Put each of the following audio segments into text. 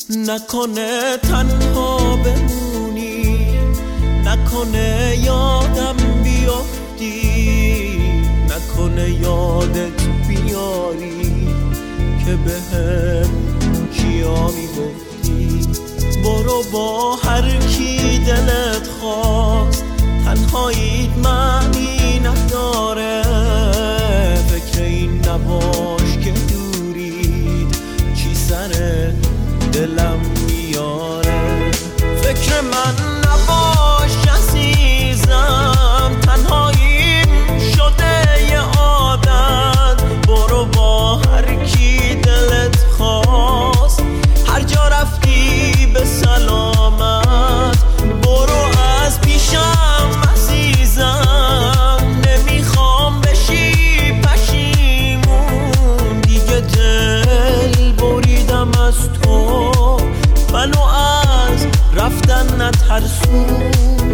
نکنه تنها بمونی، نکنه یادم بیافتی، نکنه یادت بیاری که بهم کیا میگفتی. برو با هر کی دلت خواست، تنهاییت معنی نداره. فکر این نباش که دوری چی سر دلم میاره. فکر من نباش عزیزم، تنهاییم شده یه عادت. برو با هر کی دلت خواست، هر جا رفتی به سلامت. برو از پیشم عزیزم، نمیخوام بشی پشیمون. دیگه دل بریدم از تو، منو از رفتن نترسون.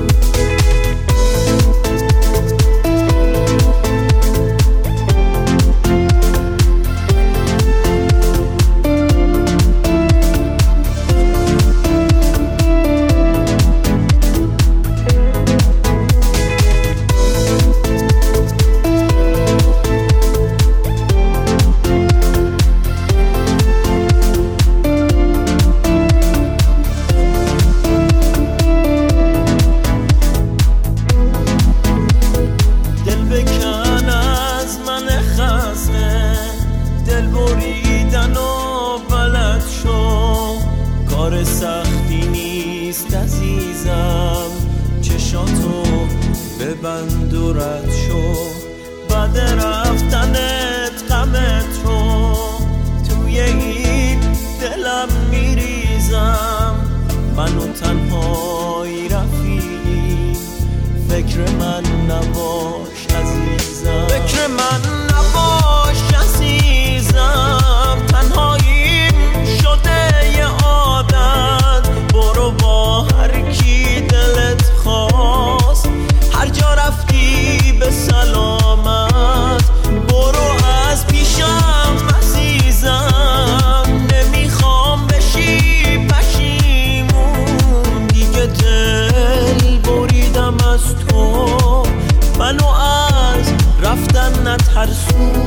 دل بریدن و بلد شو، کار سختی نیست عزیزم. چشاتو ببند و رد شو، بعد رفتنت غمت رو توی این دلم میریزم. منو تنهایی رفیقی، فکر من نباش عزیزم. فکر من نباش عزیزم، تنهاییم شده یه عادت. برو با هر کی دلت خواست، هر جا رفتی به سلامت. برو از پیشم عزیزم، نمیخوام بشی پشیمون. دیگه دل بریدم از تو، منو از رفتن نترسون.